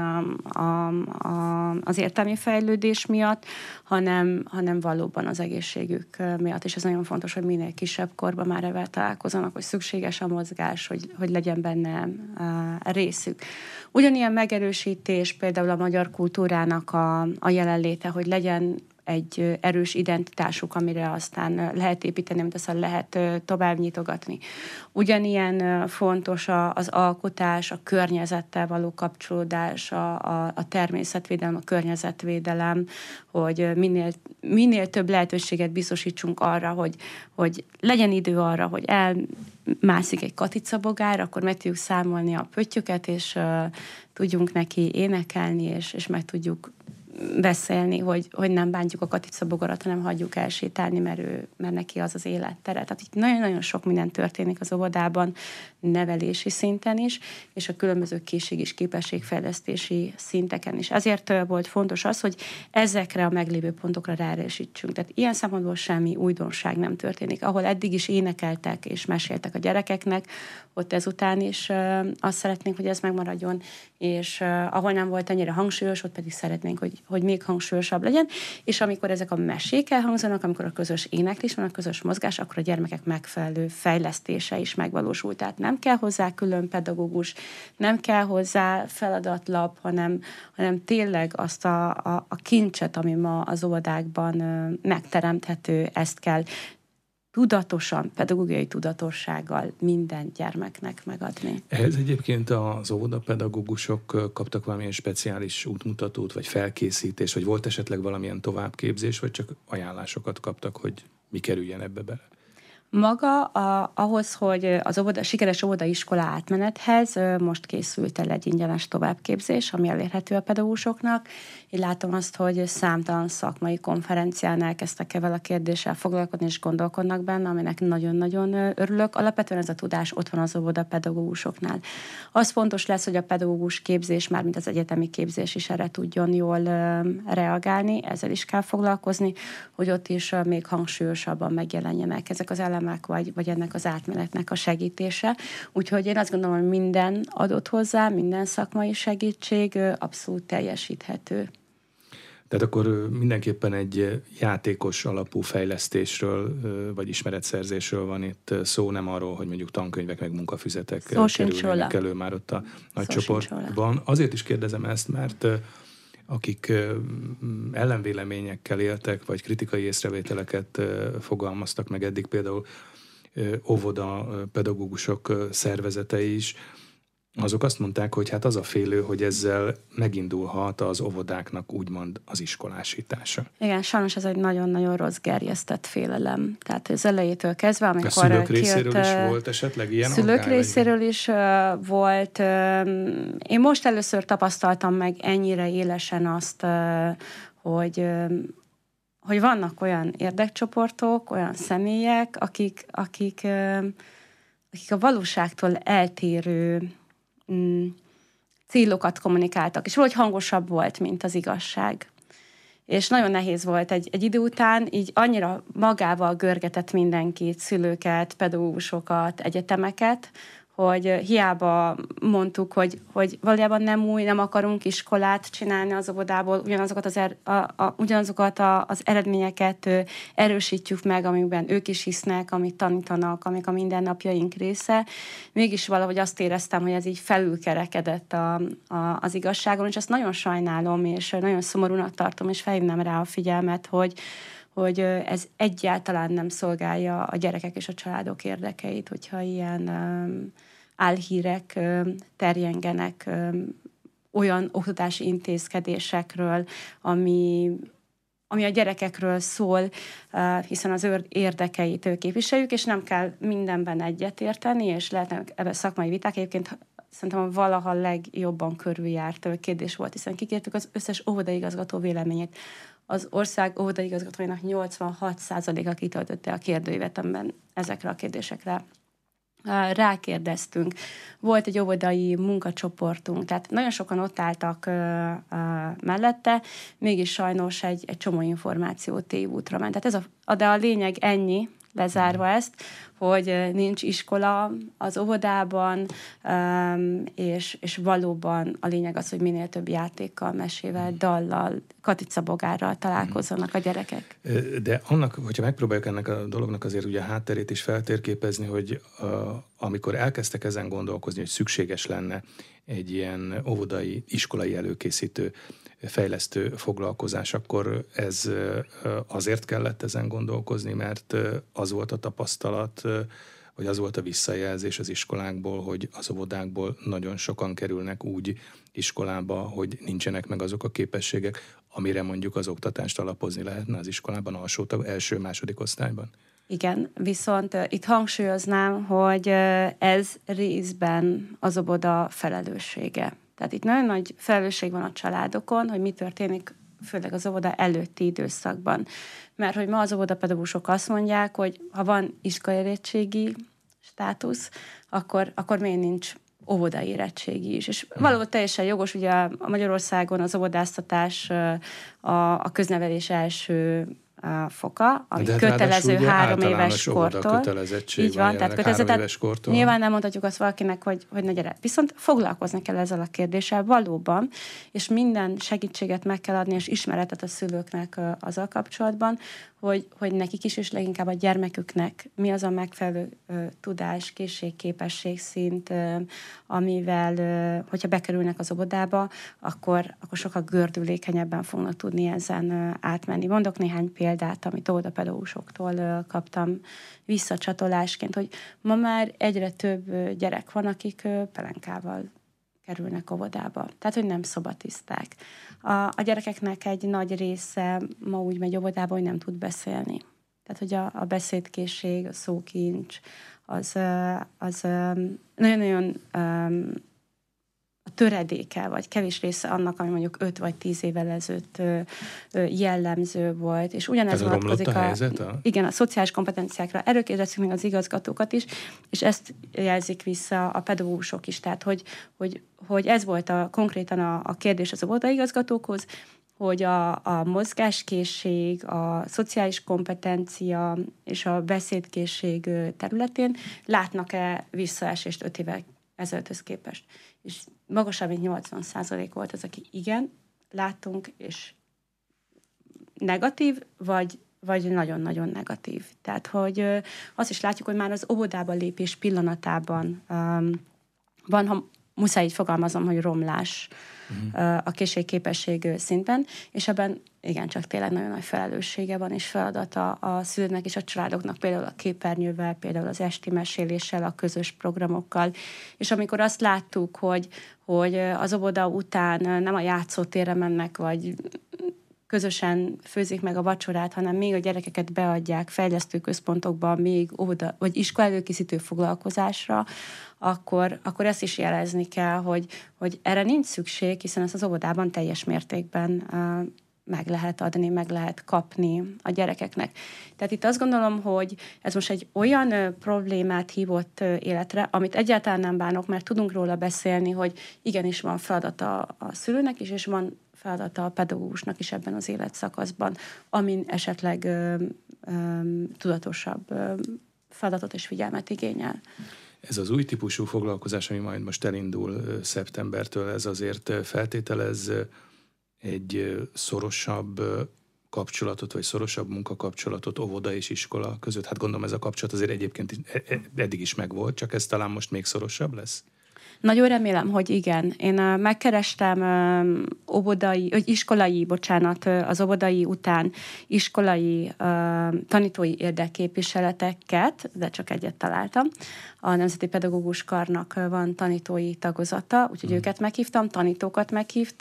az értelmi fejlődés miatt, hanem valóban az egészségük miatt, és ez nagyon fontos, hogy minél kisebb korban már ezzel találkozzanak, hogy szükséges a mozgás, hogy legyen benne részük. Ugyanilyen megerősítés például a magyar kultúrának a jelenléte, hogy legyen egy erős identitásuk, amire aztán lehet építeni, amit aztán lehet tovább nyitogatni. Ugyanilyen fontos az alkotás, a környezettel való kapcsolódás, a természetvédelem, a környezetvédelem, hogy minél több lehetőséget biztosítsunk arra, hogy legyen idő arra, hogy elmászik egy katicabogára, akkor meg tudjuk számolni a pöttyöket, és tudjunk neki énekelni, és meg tudjuk beszélni, hogy nem bántjuk a katicabogarat, hanem hagyjuk elsétálni, mert neki az az élettere. Tehát itt nagyon-nagyon sok minden történik az óvodában, nevelési szinten is, és a különböző készség- és képességfejlesztési szinteken is. Ezért volt fontos az, hogy ezekre a meglévő pontokra ráerősítsünk. Tehát ilyen szempontból semmi újdonság nem történik. Ahol eddig is énekeltek és meséltek a gyerekeknek, ott ezután is azt szeretnénk, hogy ez megmaradjon, és ahol nem volt annyira hangsúlyos, ott pedig szeretnénk, hogy még hangsúlyosabb legyen, és amikor ezek a mesék elhangzanak, amikor a közös éneklés van, a közös mozgás, akkor a gyermekek megfelelő fejlesztése is megvalósul. Tehát nem kell hozzá külön pedagógus, nem kell hozzá feladatlap, hanem tényleg azt a kincset, ami ma az óvodákban megteremthető, ezt kell tudatosan, pedagógiai tudatossággal minden gyermeknek megadni. Ehhez egyébként az óvodapedagógusok kaptak valamilyen speciális útmutatót, vagy felkészítést, vagy volt esetleg valamilyen továbbképzés, vagy csak ajánlásokat kaptak, hogy mi kerüljen ebbe bele? Maga ahhoz, hogy az sikeres óvodaiskola átmenethez most készült el egy ingyenes továbbképzés, ami elérhető a pedagógusoknak. Így látom azt, hogy számtalan szakmai konferencián elkezdtek ezzel a kérdéssel foglalkozni és gondolkodnak benne, aminek nagyon-nagyon örülök. Alapvetően ez a tudás ott van az óvodapedagógusoknál. Az fontos lesz, hogy a pedagógus képzés, mármint az egyetemi képzés is erre tudjon jól reagálni, ezzel is kell foglalkozni, hogy ott is még hangsúlyosabban megjelenjenek ezek az elemek, vagy ennek az átmenetnek a segítése. Úgyhogy én azt gondolom, hogy minden adott hozzá, minden szakmai segítség abszolút teljesíthető. Tehát akkor mindenképpen egy játékos alapú fejlesztésről, vagy ismeretszerzésről van itt szó, nem arról, hogy mondjuk tankönyvek meg munkafüzetek kerülnek elő már ott a nagy csoportban. Azért is kérdezem ezt, mert akik ellenvéleményekkel éltek, vagy kritikai észrevételeket fogalmaztak meg eddig, például óvoda pedagógusok szervezetei is, azok azt mondták, hogy hát az a félő, hogy ezzel megindulhat az óvodáknak úgymond az iskolásítása. Igen, sajnos ez egy nagyon-nagyon rossz gerjesztett félelem. Tehát az elejétől kezdve, amikor a szülők részéről is volt esetleg ilyen szülők aggály, részéről is volt. Én most először tapasztaltam meg ennyire élesen azt, hogy vannak olyan érdekcsoportok, olyan személyek, akik a valóságtól eltérő célokat kommunikáltak, és valahogy hangosabb volt, mint az igazság. És nagyon nehéz volt egy idő után, így annyira magával görgetett mindenkit, szülőket, pedagógusokat, egyetemeket, hogy hiába mondtuk, hogy valójában nem akarunk iskolát csinálni az óvodából, ugyanazokat az eredményeket erősítjük meg, amikben ők is hisznek, amit tanítanak, amik a mindennapjaink része. Mégis valahogy azt éreztem, hogy ez így felülkerekedett az igazságon, és ezt nagyon sajnálom, és nagyon szomorúnak tartom, és felhívnám rá a figyelmet, hogy ez egyáltalán nem szolgálja a gyerekek és a családok érdekeit, hogyha ilyen álhírek terjengenek olyan oktatási intézkedésekről, ami a gyerekekről szól, hiszen az érdekeit képviseljük, és nem kell mindenben egyetérteni, és lehetnek ebben szakmai viták. Egyébként szerintem valaha legjobban körüljárt kérdés volt, hiszen kikértük az összes óvodaigazgató véleményét. Az ország óvodaigazgatóinak 86%-a kitöltötte a kérdőívet, amiben ezekre a kérdésekre rákérdeztünk. Volt egy óvodai munkacsoportunk, tehát nagyon sokan ott álltak mellette, mégis sajnos egy csomó információ tévútra ment. Tehát de a lényeg ennyi, lezárva ezt, hogy nincs iskola az óvodában, és valóban a lényeg az, hogy minél több játékkal, mesével, dallal, katicabogárral találkozzanak a gyerekek. De annak, hogyha megpróbáljuk ennek a dolognak azért ugye a hátterét is feltérképezni, hogy amikor elkezdtek ezen gondolkozni, hogy szükséges lenne egy ilyen óvodai, iskolai előkészítő fejlesztő foglalkozás, akkor ez azért kellett ezen gondolkozni, mert az volt a tapasztalat, vagy az volt a visszajelzés az iskolákból, hogy az óvodákból nagyon sokan kerülnek úgy iskolába, hogy nincsenek meg azok a képességek, amire mondjuk az oktatást alapozni lehetne az iskolában, első-második osztályban. Igen, viszont itt hangsúlyoznám, hogy ez részben az óvoda felelőssége. Tehát itt nagyon nagy felelősség van a családokon, hogy mi történik, főleg az óvoda előtti időszakban. Mert hogy ma az óvodapedagógusok azt mondják, hogy ha van iskolaérettségi státusz, akkor miért nincs óvodai érettségi is. És valóban teljesen jogos, ugye a Magyarországon az óvodáztatás a köznevelés első foka, ami kötelező 3 éves kortól. Így van, tehát kötelező kortól. Nyilván nem mondhatjuk azt valakinek, hogy ne gyere. Viszont foglalkozni kell ezzel a kérdéssel valóban, és minden segítséget meg kell adni, és ismeretet a szülőknek azzal kapcsolatban, hogy nekik is, és leginkább a gyermeküknek mi az a megfelelő tudás, készség, képességszint, amivel, hogyha bekerülnek az óvodába, akkor sokkal gördülékenyebben fognak tudni ezen átmenni. Mondok néhány példát, amit óvodapedagógusoktól kaptam visszacsatolásként, hogy ma már egyre több gyerek van, akik pelenkával kerülnek óvodába. Tehát, hogy nem szobatiszták. A gyerekeknek egy nagy része ma úgy megy óvodába, hogy nem tud beszélni. Tehát, hogy a beszédkészség, a szókincs, az nagyon-nagyon a töredéke, vagy kevés része annak, ami mondjuk 5 vagy 10 évvel ezelőtt jellemző volt. És ugyanez vonatkozik a helyzet? Igen, a szociális kompetenciákra. Erről kérdezzük még az igazgatókat is, és ezt jelzik vissza a pedagógusok is. Tehát, hogy ez volt konkrétan a kérdés az óvodaigazgatókhoz, hogy a mozgáskészség, a szociális kompetencia és a beszédkészség területén látnak-e visszaesést 5 évvel ezelőtthöz képest. És magasabb, mint 80% volt az, aki igen, láttunk, és negatív, vagy nagyon-nagyon negatív. Tehát, hogy azt is látjuk, hogy már az óvodába lépés pillanatában van, ha muszáj így fogalmazom, hogy romlás a készségképesség szintben, és ebben igencsak tényleg nagyon nagy felelőssége van, és feladata a szülőknek és a családoknak, például a képernyővel, például az esti meséléssel, a közös programokkal. És amikor azt láttuk, hogy az óvoda után nem a játszótérre mennek, vagy közösen főzik meg a vacsorát, hanem még a gyerekeket beadják fejlesztőközpontokba, még óvoda, vagy iskola előkészítő foglalkozásra, akkor ezt is jelezni kell, hogy erre nincs szükség, hiszen ezt az óvodában teljes mértékben meg lehet adni, meg lehet kapni a gyerekeknek. Tehát itt azt gondolom, hogy ez most egy olyan problémát hívott életre, amit egyáltalán nem bánok, mert tudunk róla beszélni, hogy igenis van feladata a szülőnek is, és van feladata a pedagógusnak is ebben az életszakaszban, amin esetleg tudatosabb feladatot és figyelmet igényel. Ez az új típusú foglalkozás, ami majd most elindul szeptembertől, ez azért feltételez egy szorosabb kapcsolatot, vagy szorosabb munkakapcsolatot óvoda és iskola között. Hát gondolom ez a kapcsolat azért egyébként eddig is megvolt, csak ez talán most még szorosabb lesz? Nagyon remélem, hogy igen. Én megkerestem az óvodai után iskolai tanítói érdekképviseleteket, de csak egyet találtam. A Nemzeti Pedagógus Karnak van tanítói tagozata, úgyhogy őket meghívtam, tanítókat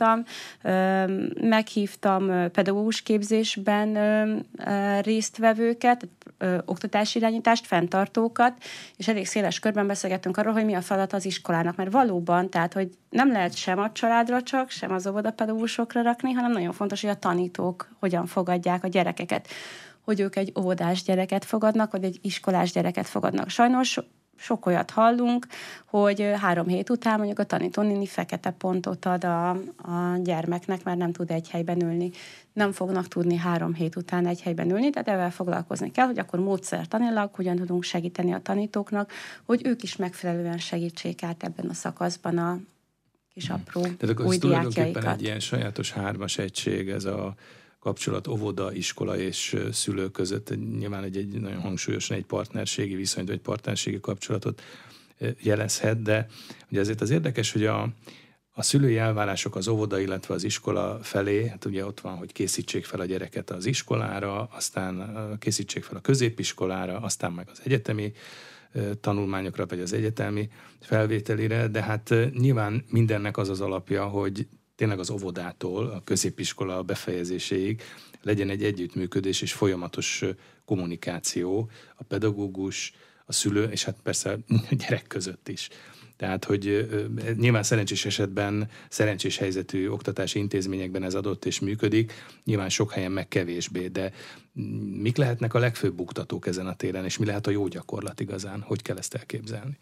meghívtam pedagógus képzésben résztvevőket, oktatási irányítást, fenntartókat, és elég széles körben beszélgettünk arról, hogy mi a feladat az iskolának, mert valóban, tehát, hogy nem lehet sem a családra csak, sem az óvodapedagógusokra rakni, hanem nagyon fontos, hogy a tanítók hogyan fogadják a gyerekeket, hogy ők egy óvodás gyereket fogadnak, vagy egy iskolás gyereket fogadnak. Sajnos sok olyat hallunk, hogy 3 hét után mondjuk a tanítónéni fekete pontot ad a gyermeknek, mert nem tud egy helyben ülni. Nem fognak tudni 3 hét után egy helyben ülni, tehát ezzel foglalkozni kell, hogy akkor módszertanilag hogyan tudunk segíteni a tanítóknak, hogy ők is megfelelően segítsék át ebben a szakaszban a kis apró új diákjaikat. Tehát tulajdonképpen egy ilyen sajátos 3-as egység, ez a kapcsolat óvoda, iskola és szülő között nyilván egy nagyon hangsúlyosan egy partnerségi viszonyt, vagy partnerségi kapcsolatot jelezhet, de ugye azért az érdekes, hogy a szülői elvárások az óvoda, illetve az iskola felé, hát ugye ott van, hogy készítsék fel a gyereket az iskolára, aztán készítsék fel a középiskolára, aztán meg az egyetemi tanulmányokra, vagy az egyetemi felvételire, de hát nyilván mindennek az az alapja, hogy tényleg az óvodától a középiskola befejezéséig legyen egy együttműködés és folyamatos kommunikáció a pedagógus, a szülő, és hát persze a gyerek között is. Tehát, hogy nyilván szerencsés esetben, szerencsés helyzetű oktatási intézményekben ez adott és működik, nyilván sok helyen meg kevésbé, de mik lehetnek a legfőbb buktatók ezen a téren, és mi lehet a jó gyakorlat igazán? Hogy kell ezt elképzelni?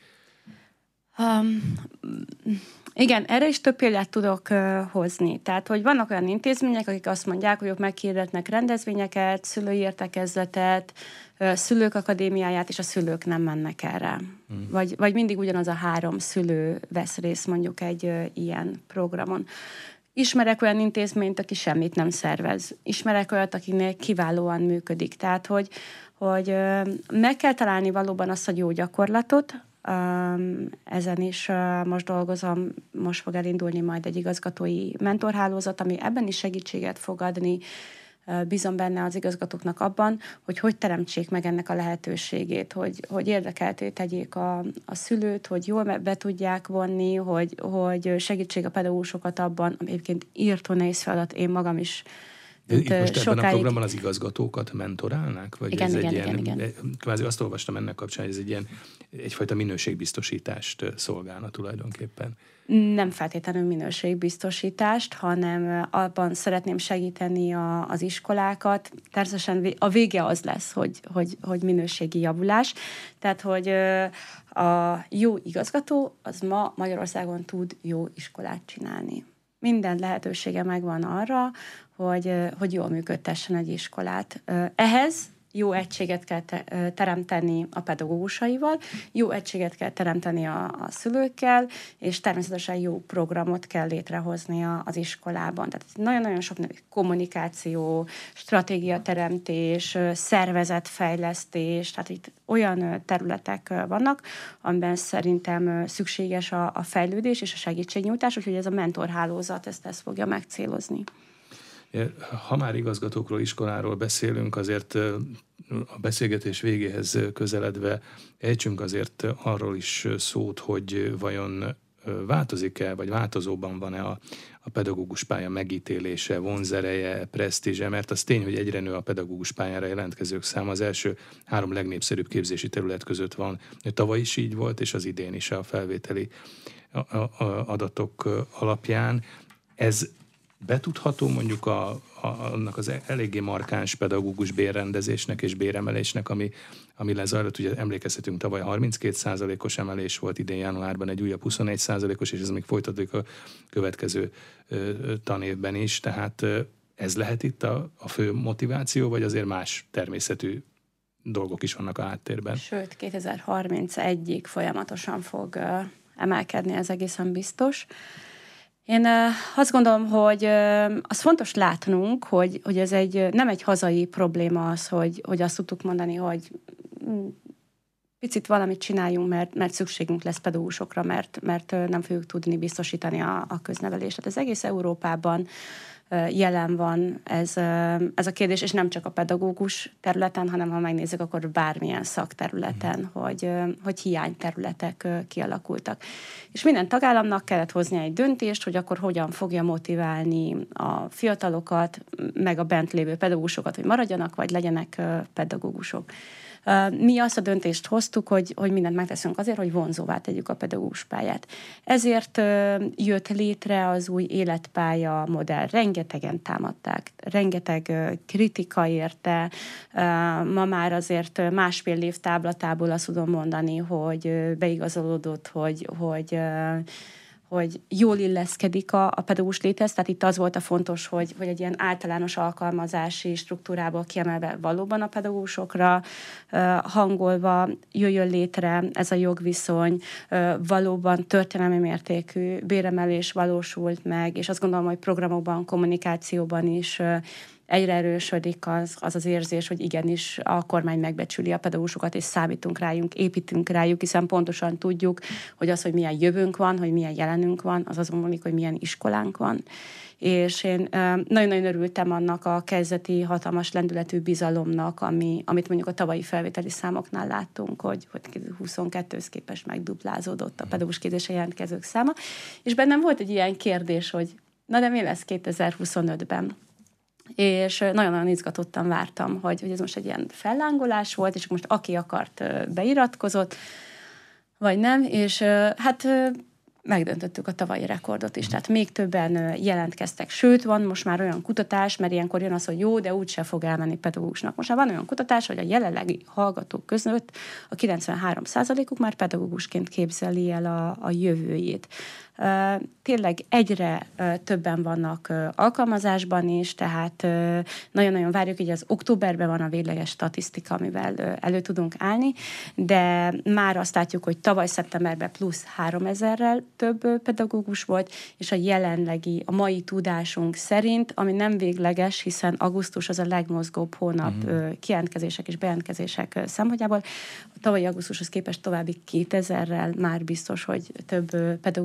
Igen, erre is több példát tudok hozni. Tehát, hogy vannak olyan intézmények, akik azt mondják, hogy ők meghirdetnek rendezvényeket, szülői értekezletet, szülők akadémiáját, és a szülők nem mennek erre. Vagy mindig ugyanaz a 3 szülő vesz részt mondjuk egy ilyen programon. Ismerek olyan intézményt, aki semmit nem szervez. Ismerek olyat, akinek kiválóan működik. Tehát, hogy meg kell találni valóban azt a jó gyakorlatot. Ezen is most dolgozom, most fog elindulni majd egy igazgatói mentorhálózat, ami ebben is segítséget fog adni. Bízom benne az igazgatóknak abban, hogy teremtsék meg ennek a lehetőségét, hogy érdekelté tegyék a szülőt, hogy jól be tudják vonni, hogy segítség a pedagógusokat abban, ami egyébként írtó nehéz feladat, én magam is Most ebben a programban az igazgatókat mentorálnák? Vagy igen, ez igen. Kvázi azt olvastam ennek kapcsán, hogy ez egyfajta minőségbiztosítást szolgálna tulajdonképpen. Nem feltétlenül minőségbiztosítást, hanem abban szeretném segíteni az iskolákat. Természetesen a vége az lesz, hogy minőségi javulás. Tehát, hogy a jó igazgató az ma Magyarországon tud jó iskolát csinálni. Minden lehetősége megvan arra, hogy jól működtessen egy iskolát. Ehhez jó egységet kell teremteni a pedagógusaival, jó egységet kell teremteni a szülőkkel, és természetesen jó programot kell létrehozni az iskolában. Tehát nagyon-nagyon sok kommunikáció, stratégiateremtés, szervezetfejlesztés, tehát itt olyan területek vannak, amiben szerintem szükséges a fejlődés és a segítségnyújtás, úgyhogy ez a mentorhálózat ezt fogja megcélozni. Ha már igazgatókról, iskoláról beszélünk, azért a beszélgetés végéhez közeledve ejtsünk azért arról is szót, hogy vajon változik-e, vagy változóban van-e a pedagógus pálya megítélése, vonzereje, presztízse, mert az tény, hogy egyre nő a pedagógus pályára jelentkezők száma, az első 3 legnépszerűbb képzési terület között van. Tavaly is így volt, és az idén is a felvételi adatok alapján. Ez betudható mondjuk annak az eléggé markáns pedagógus bérrendezésnek és béremelésnek, ami lezajlott, ugye emlékezhetünk, tavaly 32%-os emelés volt, idén januárban egy újabb 21%-os, és ez még folytatódik a következő tanévben is, tehát ez lehet itt a fő motiváció, vagy azért más természetű dolgok is vannak a háttérben? Sőt, 2031-ig folyamatosan fog emelkedni, ez egészen biztos. Én azt gondolom, hogy az fontos látnunk, hogy ez nem egy hazai probléma az, hogy azt tudtuk mondani, hogy picit valamit csináljunk, mert szükségünk lesz pedagógusokra, mert nem fogjuk tudni biztosítani a köznevelést. Tehát ez egész Európában jelen van ez a kérdés, és nem csak a pedagógus területen, hanem ha megnézzük, akkor bármilyen szakterületen, hogy hiányterületek kialakultak. És minden tagállamnak kellett hozni egy döntést, hogy akkor hogyan fogja motiválni a fiatalokat, meg a bent lévő pedagógusokat, hogy maradjanak, vagy legyenek pedagógusok. Mi azt a döntést hoztuk, hogy mindent megteszünk azért, hogy vonzóvá tegyük a pedagógus pályát. Ezért jött létre az új életpálya modell. Rengetegen támadták, rengeteg kritika érte. Ma már azért 1,5 év táblatából azt tudom mondani, hogy beigazolódott, hogy jól illeszkedik a pedagógus léthez, tehát itt az volt a fontos, hogy egy ilyen általános alkalmazási struktúrából kiemelve valóban a pedagógusokra hangolva jöjjön létre ez a jogviszony, valóban történelmi mértékű béremelés valósult meg, és azt gondolom, hogy programokban, kommunikációban is egyre erősödik az érzés, hogy igenis a kormány megbecsüli a pedagógusokat, és számítunk rájuk, építünk rájuk, hiszen pontosan tudjuk, hogy milyen jövőnk van, hogy milyen jelenünk van, az azon múlik, hogy milyen iskolánk van. És én nagyon-nagyon örültem annak a kezdeti hatalmas lendületű bizalomnak, amit mondjuk a tavalyi felvételi számoknál láttunk, hogy 22-höz képest megduplázódott a pedagógus képzésre jelentkezők száma, és bennem volt egy ilyen kérdés, hogy na de mi lesz 2025-ben? És nagyon-nagyon izgatottan vártam, hogy ez most egy ilyen fellángolás volt, és most aki akart beiratkozott, vagy nem, és hát megdöntöttük a tavalyi rekordot is, tehát még többen jelentkeztek, sőt van most már olyan kutatás, mert ilyenkor jön az, hogy jó, de úgyse fog elmenni pedagógusnak. Most már van olyan kutatás, hogy a jelenlegi hallgatók között a 93%-uk már pedagógusként képzeli el a jövőjét. Tényleg egyre többen vannak alkalmazásban is, tehát nagyon-nagyon várjuk, hogy az októberben van a végleges statisztika, amivel elő tudunk állni, de már azt látjuk, hogy tavaly szeptemberben plusz 3000-rel több pedagógus volt, és a mai tudásunk szerint, ami nem végleges, hiszen augusztus az a legmozgóbb hónap kijelentkezések és bejelentkezések szempontjából, a tavalyi augusztushoz képest további 2000-rel már biztos, hogy több pedagógusunk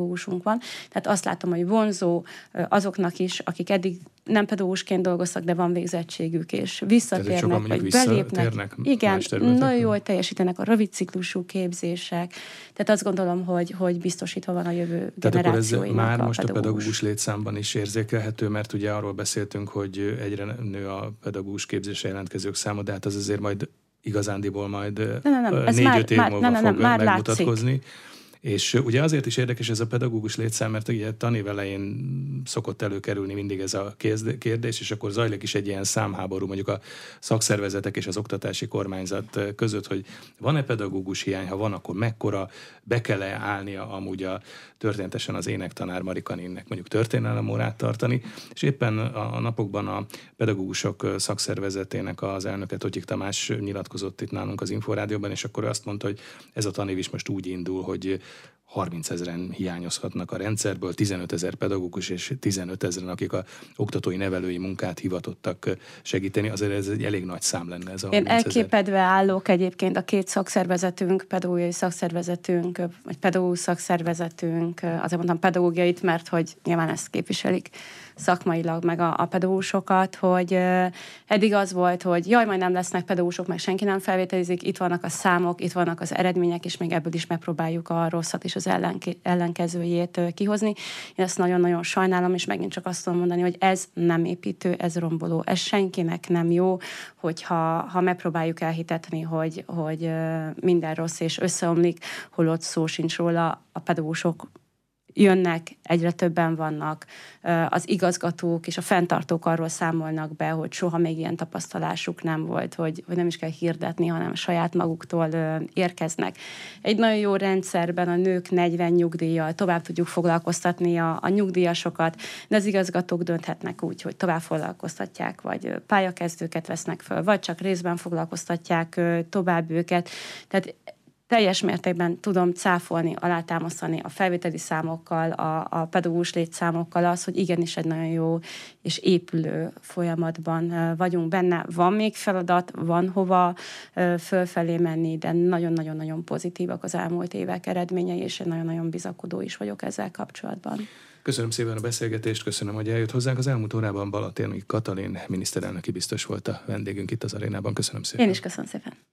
nálunk van. Tehát azt látom, hogy vonzó azoknak is, akik eddig nem pedagógusként dolgoztak, de van végzettségük, és visszatérnek, vagy belépnek. Igen, nagyon jól teljesítenek a rövid ciklusú képzések. Tehát azt gondolom, hogy biztosítva van a jövő generációinak. Tehát akkor ez már most a pedagógus létszámban is érzékelhető, mert ugye arról beszéltünk, hogy egyre nő a pedagógus képzésre jelentkezők száma, de hát az azért majd igazándiból majd 4-5 év múlva fog megmutatkozni. Látszik. És ugye azért is érdekes ez a pedagógus létszám, mert ugye tanév elején szokott előkerülni mindig ez a kérdés, és akkor zajlik is egy ilyen számháború mondjuk a szakszervezetek és az oktatási kormányzat között, hogy van-e pedagógus hiány, ha van, akkor mekkora, be kell-e állnia amúgy történetesen az énektanár Marika Ninnek mondjuk történelemórát tartani, és éppen a napokban a pedagógusok szakszervezetének az elnöke Totyik Tamás nyilatkozott itt nálunk az Inforádióban, és akkor azt mondta, hogy ez a tanév is most úgy indul, hogy 30 000-en hiányozhatnak a rendszerből, 15 000 pedagógus és 15 000-en, akik a oktatói nevelői munkát hivatottak segíteni, azért ez egy elég nagy szám lenne ez a 30 000. Én elképedve állok egyébként a két szakszervezetünk, pedagógiai szakszervezetünk, vagy pedagógus szakszervezetünk, azért mondtam pedagógiait, mert hogy nyilván ezt képviselik szakmailag meg a pedagógusokat, hogy eddig az volt, hogy jaj, majd nem lesznek pedagógusok, meg senki nem felvételizik, itt vannak a számok, itt vannak az eredmények, és még ebből is megpróbáljuk a rosszat és az ellenkezőjét kihozni. Én ezt nagyon-nagyon sajnálom, és megint csak azt tudom mondani, hogy ez nem építő, ez romboló, ez senkinek nem jó, hogyha megpróbáljuk elhitetni, hogy minden rossz és összeomlik, holott szó sincs róla, a pedagógusok jönnek, egyre többen vannak, az igazgatók és a fenntartók arról számolnak be, hogy soha még ilyen tapasztalásuk nem volt, hogy nem is kell hirdetni, hanem saját maguktól érkeznek. Egy nagyon jó rendszerben a nők 40 nyugdíjjal tovább tudjuk foglalkoztatni a nyugdíjasokat, de az igazgatók dönthetnek úgy, hogy tovább foglalkoztatják, vagy pályakezdőket vesznek föl, vagy csak részben foglalkoztatják tovább őket. Tehát teljes mértékben tudom cáfolni, alátámasztani a felvételi számokkal, a pedagógus létszámokkal az, hogy igenis egy nagyon jó és épülő folyamatban vagyunk benne. Van még feladat, van hova fölfelé menni, de nagyon-nagyon-nagyon pozitívak az elmúlt évek eredményei, és én nagyon-nagyon bizakodó is vagyok ezzel kapcsolatban. Köszönöm szépen a beszélgetést, köszönöm, hogy eljött hozzánk. Az elmúlt órában Balatéri Katalin miniszterelnöki biztos volt a vendégünk itt az arénában. Köszönöm szépen. Én is köszönöm szépen.